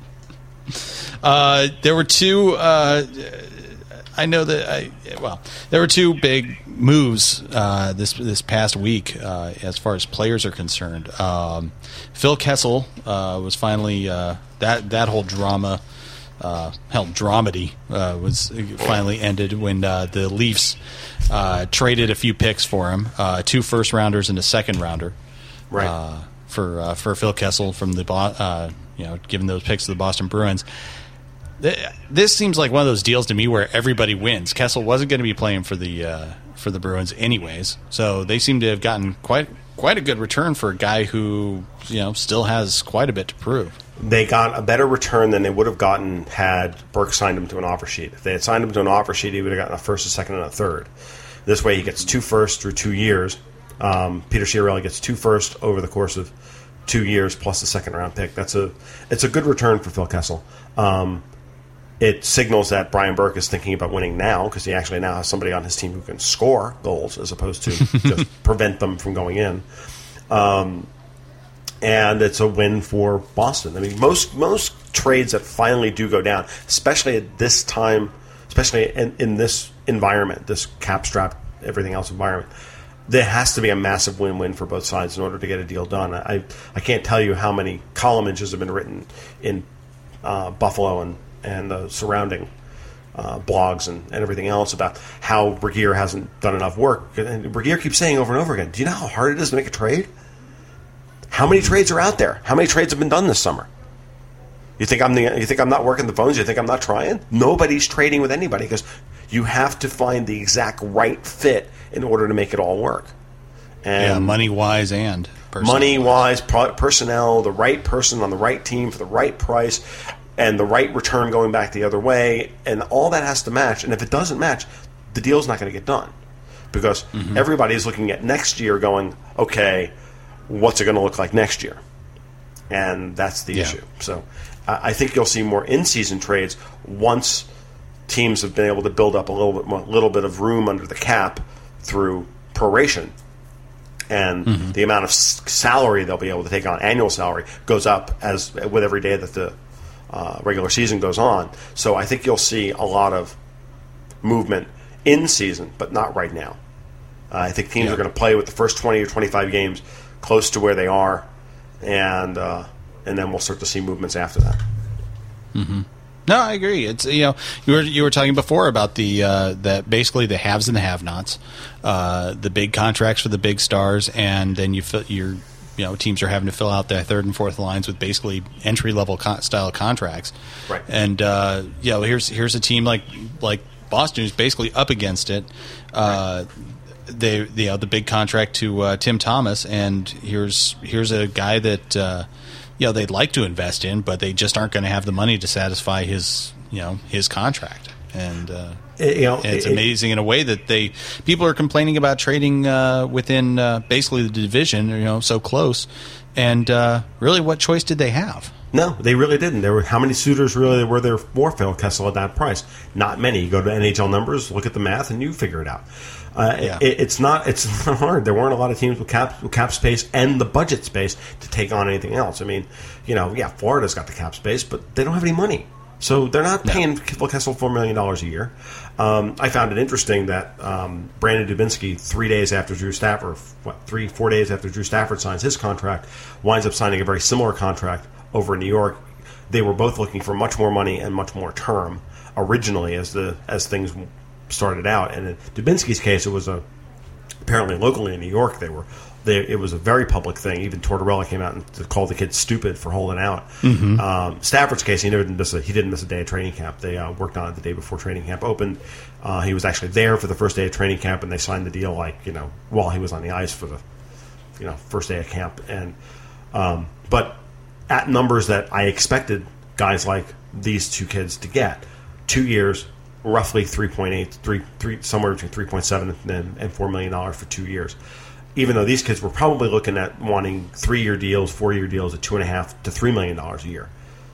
Uh, there were two. Uh, I know that I well, there were two big moves uh, this this past week uh, as far as players are concerned. Um, Phil Kessel uh, was finally uh, that that whole drama, uh, hell, dramedy uh, was finally ended when uh, the Leafs uh, traded a few picks for him, uh, two first rounders and a second rounder, right? Uh, for uh, for Phil Kessel from the uh, you know giving those picks to the Boston Bruins. This seems like one of those deals to me where everybody wins. Kessel wasn't going to be playing for the uh, for the Bruins anyways, so they seem to have gotten quite quite a good return for a guy who you know still has quite a bit to prove. They got a better return than they would have gotten had Burke signed him to an offer sheet. If they had signed him to an offer sheet, he would have gotten a first, a second, and a third. This way he gets two firsts through two years. Um, Peter Chiarelli gets two firsts over the course of two years plus a second round pick. That's a it's a good return for Phil Kessel. Um, it signals that Brian Burke is thinking about winning now because he actually now has somebody on his team who can score goals as opposed to just prevent them from going in. Um, and it's a win for Boston. I mean, most most trades that finally do go down, especially at this time, especially in, in this environment, this cap strap, everything else environment, there has to be a massive win-win for both sides in order to get a deal done. I I can't tell you how many column inches have been written in uh, Buffalo and, and the surrounding uh, blogs and, and everything else about how Regeer hasn't done enough work. And Regeer keeps saying over and over again, do you know how hard it is to make a trade? How many trades are out there? How many trades have been done this summer? You think I'm the, you think I'm not working the phones? You think I'm not trying? Nobody's trading with anybody because you have to find the exact right fit in order to make it all work. And yeah, money wise and money wise, pro- personnel, the right person on the right team for the right price, and the right return going back the other way, and all that has to match. And if it doesn't match, the deal's not going to get done because mm-hmm. everybody is looking at next year, going, okay, what's it going to look like next year? And that's the yeah. issue. So uh, I think you'll see more in-season trades once teams have been able to build up a little bit more, little bit of room under the cap through proration. And mm-hmm. the amount of s- salary they'll be able to take on, annual salary, goes up as with every day that the uh, regular season goes on. So I think you'll see a lot of movement in season, but not right now. Uh, I think teams yeah. are going to play with the first twenty or twenty-five games close to where they are, and uh, and then we'll start to see movements after that. Mm-hmm. No, I agree. It's you know you were you were talking before about the uh, that basically the haves and the have-nots, uh, the big contracts for the big stars, and then you fill, your you know teams are having to fill out their third and fourth lines with basically entry level con- style contracts. Right. And uh, you know here's here's a team like like Boston who's basically up against it. Uh, right. They, you know, the big contract to uh, Tim Thomas, and here's here's a guy that uh, you know they'd like to invest in, but they just aren't going to have the money to satisfy his you know his contract. And uh, it, you know, and it's it, amazing in a way that they people are complaining about trading uh, within uh, basically the division, you know, so close. And uh, really, what choice did they have? No, they really didn't. There were how many suitors really were there for Phil Kessel at that price? Not many. You go to N H L numbers, look at the math, and you figure it out. Uh, yeah. it, it's not it's not hard. There weren't a lot of teams with cap with cap space and the budget space to take on anything else. I mean, you know, yeah, Florida's got the cap space, but they don't have any money, so they're not paying no. Phil Kessel four million dollars a year. Um, I found it interesting that um, Brandon Dubinsky, three days after Drew Stafford, what three four days after Drew Stafford signs his contract, winds up signing a very similar contract over in New York. They were both looking for much more money and much more term originally as the as things started out. And in Dubinsky's case, it was a apparently locally in New York. They were they, it was a very public thing. Even Tortorella came out and called the kid stupid for holding out. Mm-hmm. Um, Stafford's case, he never didn't miss a, he didn't miss a day of training camp. They uh, worked on it the day before training camp opened. Uh, he was actually there for the first day of training camp, and they signed the deal like you know while he was on the ice for the you know first day of camp. And um, but at numbers that I expected guys like these two kids to get, two years. Roughly three point eight, three, three, somewhere between three point seven and, and four million dollars for two years. Even though these kids were probably looking at wanting three-year deals, four-year deals at two and a half to three million dollars a year.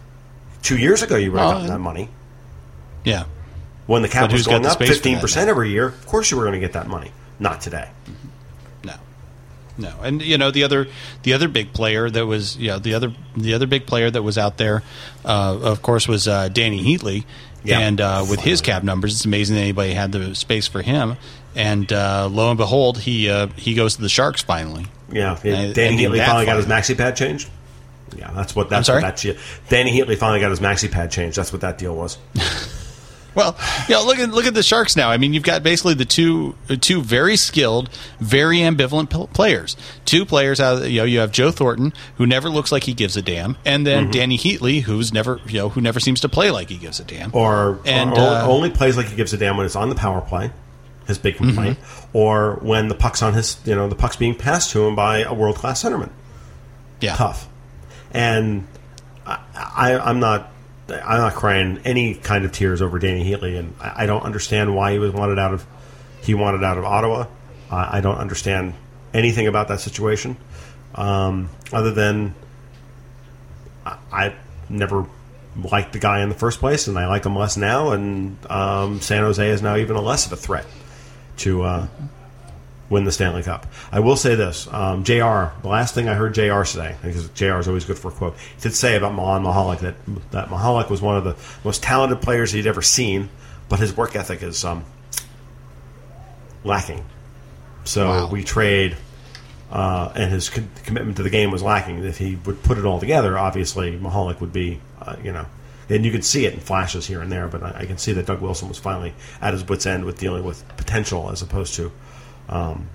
Two years ago, you would have gotten that money. Yeah. When the cap was going up fifteen percent every year, of course you were going to get that money. Not today. No. No, and you know the other the other big player that was you know the other the other big player that was out there, uh, of course, was uh, Danny Heatley. Yeah. And uh, with his cap numbers, it's amazing that anybody had the space for him. And uh, lo and behold, he uh, he goes to the Sharks finally. Yeah, and, Danny Heatley finally got his maxi pad changed. Yeah, that's what that's what that Danny Heatley finally got his maxi pad changed. That's what that deal was. Well, you know, look at look at the Sharks now. I mean, you've got basically the two two very skilled, very ambivalent p- players. Two players out. Of, you know, you have Joe Thornton, who never looks like he gives a damn, and then mm-hmm. Danny Heatley, who's never you know who never seems to play like he gives a damn, or and or uh, only plays like he gives a damn when it's on the power play. His big complaint, mm-hmm. or when the puck's on his you know the puck's being passed to him by a world class centerman. Yeah, tough. And I, I, I'm not. I'm not crying any kind of tears over Danny Heatley, and I don't understand why he was wanted out of he wanted out of Ottawa. Uh, I don't understand anything about that situation, um, other than I, I never liked the guy in the first place, and I like him less now, and um, San Jose is now even a less of a threat to uh, win the Stanley Cup. I will say this, um, J R, the last thing I heard J R say, because J R is always good for a quote, he did say about Milan Michalek that, that Michalek was one of the most talented players he'd ever seen, but his work ethic is um, lacking. So wow. we trade, uh, and his co- commitment to the game was lacking. If he would put it all together, obviously Michalek would be, uh, you know, and you can see it in flashes here and there, but I, I can see that Doug Wilson was finally at his wit's end with dealing with potential as opposed to, um,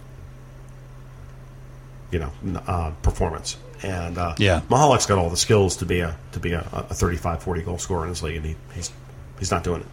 you know, uh, performance. And uh, yeah. Michalek's got all the skills to be a to be a, a thirty-five, forty goal scorer in this league, and he, he's he's not doing it.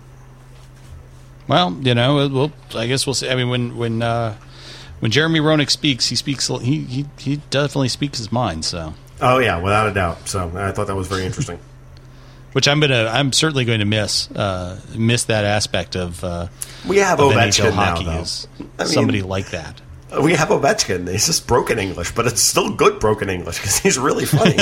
Well, you know, we'll, I guess we'll see. I mean, when when uh, when Jeremy Roenick speaks, he speaks. He, he he definitely speaks his mind. So. Oh yeah, without a doubt. So I thought that was very interesting. Which I'm gonna, I'm certainly going to miss uh, miss that aspect of. Uh, we have of Ovechkin now, hockey though. is I mean, somebody like that. We have Ovechkin. He's just broken English, but it's still good broken English because he's really funny.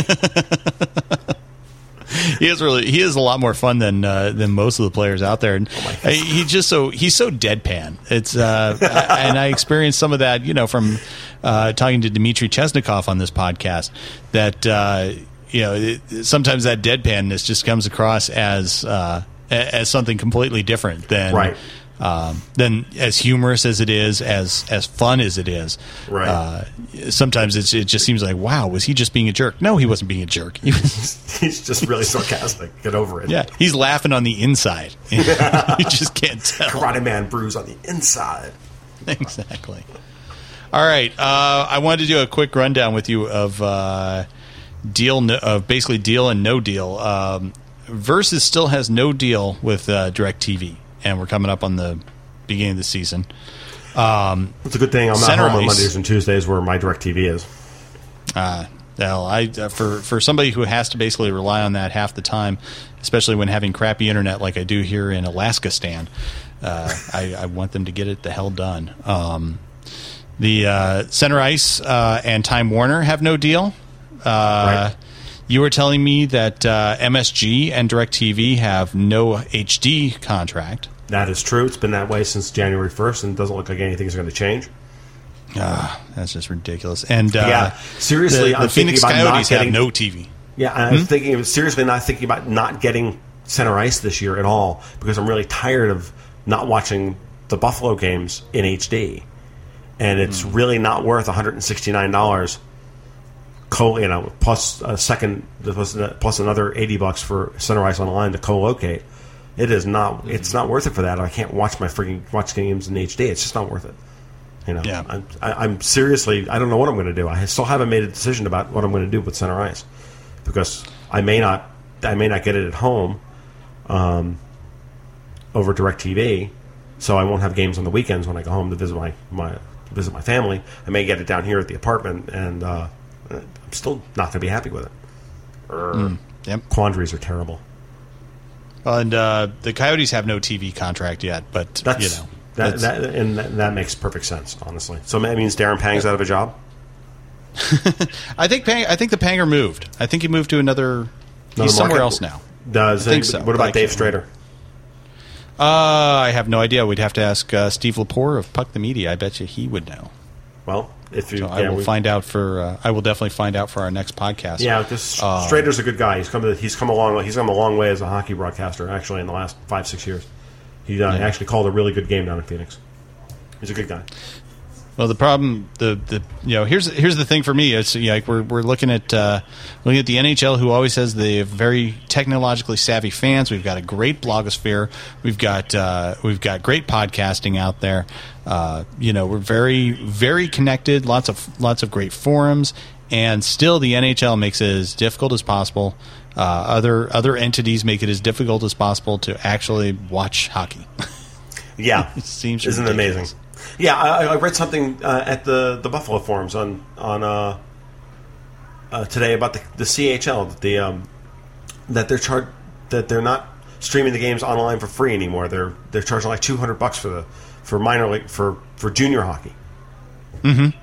He is really he is a lot more fun than uh, than most of the players out there, and oh he just so he's so deadpan. It's uh, and I experienced some of that, you know, from uh, talking to Dmitry Chesnikov on this podcast. That uh, you know, it, sometimes that deadpanness just comes across as uh, as something completely different than right. Um, than as humorous as it is, as as fun as it is. Right. Uh, sometimes it's, it just seems like, wow, was he just being a jerk? No, he wasn't being a jerk. He was, he's just really sarcastic. Get over it. yeah, he's laughing on the inside. You just can't tell. Karate Man bruise on the inside. Exactly. All right. Uh, I wanted to do a quick rundown with you of uh, deal no, of basically deal and no deal. Um, Versus still has no deal with uh, DirecTV. And we're coming up on the beginning of the season. Um, it's a good thing I'm not home on Mondays and Tuesdays where my DirecTV is. Uh, well, I uh, for for somebody who has to basically rely on that half the time, especially when having crappy internet like I do here in Alaskistan, uh, I, I want them to get it the hell done. Um, the uh, Center Ice uh, and Time Warner have no deal. Uh, right. You were telling me that uh, M S G and DirecTV have no H D contract. That is true. It's been that way since January first, and it doesn't look like anything is going to change. Ah, that's just ridiculous. And uh, yeah, seriously, the, I'm the Phoenix thinking about Coyotes not getting, have no T V. Yeah, I'm hmm? thinking of seriously not thinking about not getting Center Ice this year at all because I'm really tired of not watching the Buffalo games in H D, and it's mm. really not worth one hundred sixty-nine dollars. Co, you know, plus a second, plus, plus another eighty bucks for Center Ice Online to co-locate. It is not. Mm-hmm. It's not worth it for that. I can't watch my freaking watch games in H D. It's just not worth it. You know. Yeah. I'm, I, I'm seriously. I don't know what I'm going to do. I still haven't made a decision about what I'm going to do with Center Ice because I may not. I may not get it at home, um, over DirecTV, so I won't have games on the weekends when I go home to visit my my visit my family. I may get it down here at the apartment and. Uh, I'm still not going to be happy with it. Mm, yep. Quandaries are terrible. And uh, the Coyotes have no T V contract yet, but that's, you know, that, that, and that, that makes perfect sense, honestly. So that means Darren Pang's out of a job. I think Pang, I think the Panger moved. I think he moved to another. another he's market? Somewhere else now. Does I think so. What about Dave Strader? Uh, I have no idea. We'd have to ask uh, Steve Lepore of Puck the Media. I bet you he would know. Well. If you, so yeah, I will we, find out for. Uh, I will definitely find out for our next podcast. Yeah, because uh, Strader's a good guy. He's come. To, he's come a long. He's come a long way as a hockey broadcaster. Actually, in the last five six years, he uh, yeah. actually called a really good game down in Phoenix. He's a good guy. Well, the problem, the the you know, here's here's the thing for me. It's you know, like we're we're looking at uh, looking at the N H L, who always has the very technologically savvy fans. We've got a great blogosphere. We've got uh, we've got great podcasting out there. Uh, you know, we're very very connected. Lots of lots of great forums, and still the N H L makes it as difficult as possible. Uh, other other entities make it as difficult as possible to actually watch hockey. Yeah, it seems isn't ridiculous. it amazing? Yeah, I, I read something uh, at the, the Buffalo forums on on uh, uh, today about the, the C H L that the um, that they're char- that they're not streaming the games online for free anymore. They're they're charging like two hundred bucks for the for minor league for, for junior hockey. Mm-hmm.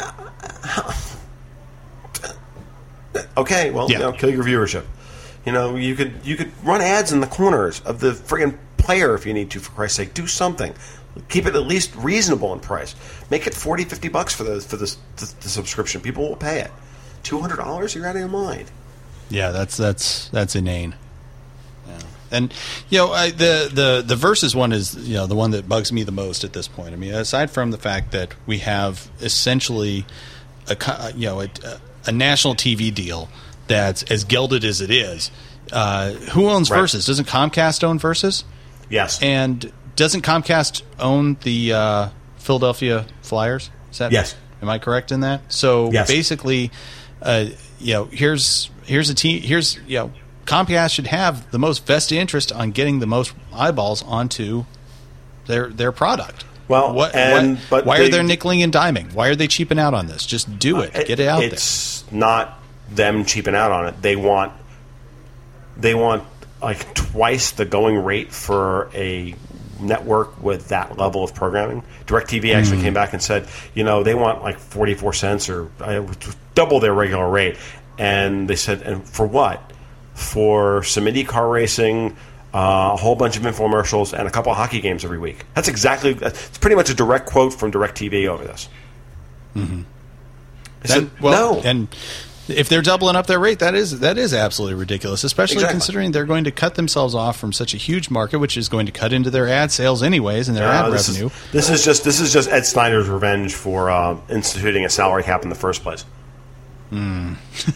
Okay, well, yeah. you know, kill your viewership. You know, you could you could run ads in the corners of the friggin' player if you need to, for Christ's sake. Do something. Keep it at least reasonable in price. Make it forty, fifty bucks for the for the, the, the subscription. People will pay it. two hundred dollars? You're out of your mind. Yeah, that's that's that's inane. Yeah. And you know, I, the the the Versus one is you know the one that bugs me the most at this point. I mean, aside from the fact that we have essentially a you know a, a national T V deal that's as gelded as it is. Uh, who owns right. Versus? Doesn't Comcast own Versus? Yes. And doesn't Comcast own the uh, Philadelphia Flyers? Is that yes? Am I correct in that? So yes. basically, uh, you know, here's here's a team. Here's you know, Comcast should have the most vested interest on getting the most eyeballs onto their their product. Well, what, and what, but why they, are they nickeling and diming? Why are they cheaping out on this? Just do it. Uh, Get it out it's there. It's not them cheaping out on it. They want they want like twice the going rate for a network with that level of programming. DirecTV actually mm. came back and said, you know, they want like forty-four cents or uh, double their regular rate. And they said, and for what? For some indie car racing, uh, a whole bunch of infomercials, and a couple of hockey games every week. That's exactly, it's pretty much a direct quote from DirecTV over this. Mm-hmm. I said, then, well, no. And if they're doubling up their rate, that is that is absolutely ridiculous, especially exactly. considering they're going to cut themselves off from such a huge market, which is going to cut into their ad sales anyways and their uh, ad this revenue. Is, this is just this is just Ed Snyder's revenge for uh, instituting a salary cap in the first place. Mm.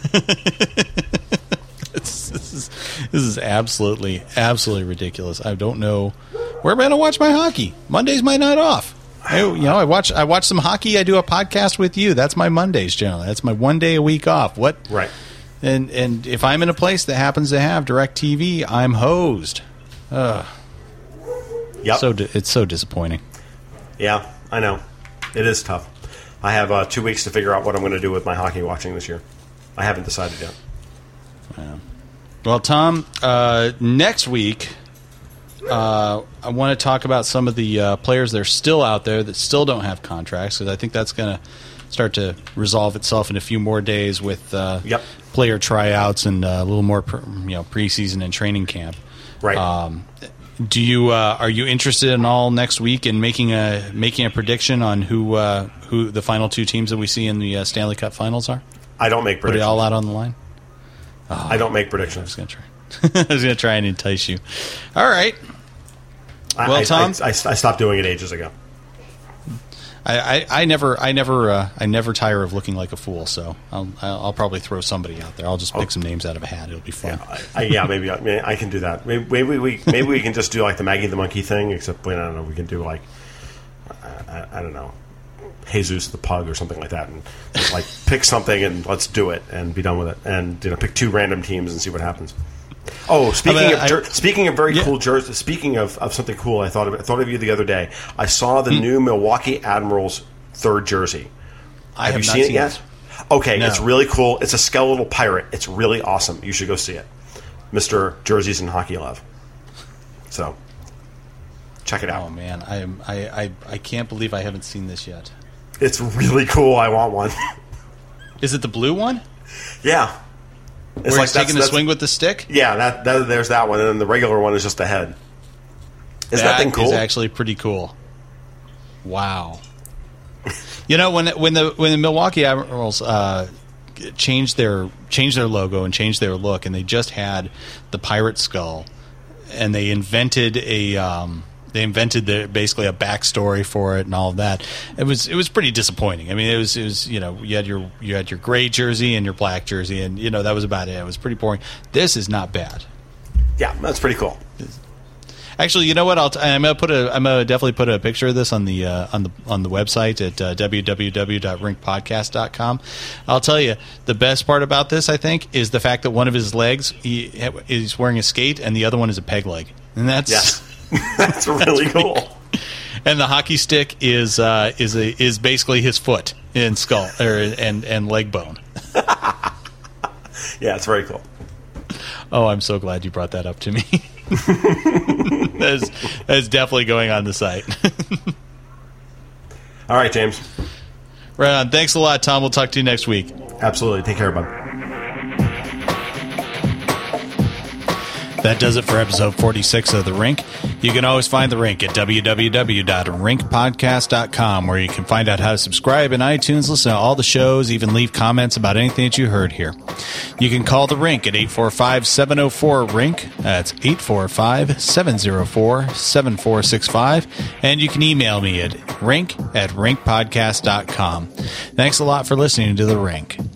this, this is this is absolutely absolutely ridiculous. I don't know where am I going to watch my hockey. Monday's my night off. I, you know, I watch I watch some hockey. I do a podcast with you. That's my Mondays generally. That's my one day a week off. What? Right. And and if I'm in a place that happens to have DirecTV, I'm hosed. Ugh. Yep. So di- it's so disappointing. Yeah, I know. It is tough. I have uh, two weeks to figure out what I'm going to do with my hockey watching this year. I haven't decided yet. Yeah. Well, Tom, uh, next week. Uh, I want to talk about some of the uh, players that are still out there that still don't have contracts, because I think that's going to start to resolve itself in a few more days with uh, yep. player tryouts and uh, a little more, pre- you know, preseason and training camp. Right. Um, do you uh, are you interested in all next week in making a making a prediction on who uh, who the final two teams that we see in the uh, Stanley Cup Finals are? I don't make predictions. Put it all out on the line. Oh, I don't make predictions. I was going to try. I was going to try and entice you. All right. I, well, Tom, I, I, I stopped doing it ages ago. I, I, I never, I never, uh, I never tire of looking like a fool. So I'll, I'll probably throw somebody out there. I'll just pick oh. some names out of a hat. It'll be fun. Yeah, I, I, yeah maybe, I, maybe I can do that. Maybe, maybe we, maybe we can just do like the Maggie the Monkey thing. Except, I don't know. We can do like, I, I don't know, Jesus the Pug or something like that, and just like pick something and let's do it and be done with it. And you know, pick two random teams and see what happens. Oh, speaking I mean, of jer- I, speaking of very yeah. cool jerseys, speaking of, of something cool, I thought of I thought of you the other day. I saw the mm. new Milwaukee Admirals third jersey. I have, have you not seen, seen it yet? It. Okay, no. It's really cool. It's a skeletal pirate. It's really awesome. You should go see it, Mister Jerseys and Hockey Love. So, check it out. Oh man, I am I, I I can't believe I haven't seen this yet. It's really cool. I want one. Is it the blue one? Yeah. It's Where like he's taking a swing with the stick? Yeah, that, that there's that one, and then the regular one is just the head. Is that, that thing cool? Is actually pretty cool. Wow. You know, when when the when the Milwaukee Admirals uh, changed their changed their logo and changed their look, and they just had the pirate skull, and they invented a um, they invented the, basically a backstory for it and all of that. It was it was pretty disappointing. I mean, it was it was you know you had your you had your gray jersey and your black jersey, and you know that was about it. It was pretty boring. This is not bad. Yeah, that's pretty cool. Actually, you know what? I'll t- I'm gonna put a I'm gonna definitely put a picture of this on the uh, on the on the website at uh, w w w dot rink podcast dot com. I'll tell you the best part about this, I think, is the fact that one of his legs he is wearing a skate and the other one is a peg leg, and that's yes. that's really that's cool. cool. And the hockey stick is uh, is a, is basically his foot and skull or and and leg bone. Yeah, it's very cool. Oh, I'm so glad you brought that up to me. that's, that's definitely going on the site. All right, James. Right on. Thanks a lot, Tom. We'll talk to you next week. Absolutely. Take care, bud. That does it for episode forty-six of The Rink. You can always find The Rink at w w w dot rink podcast dot com, where you can find out how to subscribe in iTunes, listen to all the shows, even leave comments about anything that you heard here. You can call The Rink at eight four five, seven oh four, R I N K. That's eight four five, seven oh four, seven four six five. And you can email me at rink at rink podcast dot com. Thanks a lot for listening to The Rink.